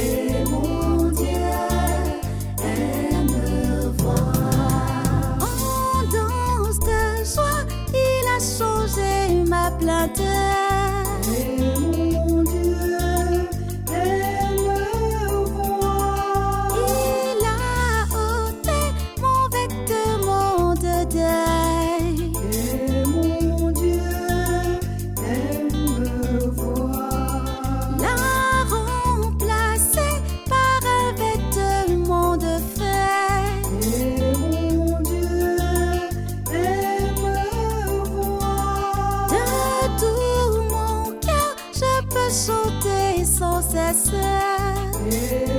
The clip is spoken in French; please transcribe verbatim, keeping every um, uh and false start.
Et mon Dieu aime me voir. En danse de joie, il a changé ma plainte. Et mon Dieu aime me voir. Il a ôté mon vêtement de deuil. Et mon Dieu aime me voir. L'a remplacé par un vêtement de fête. Et mon Dieu aime me voir. De tout mon cœur, je peux chanter sans cesse. Et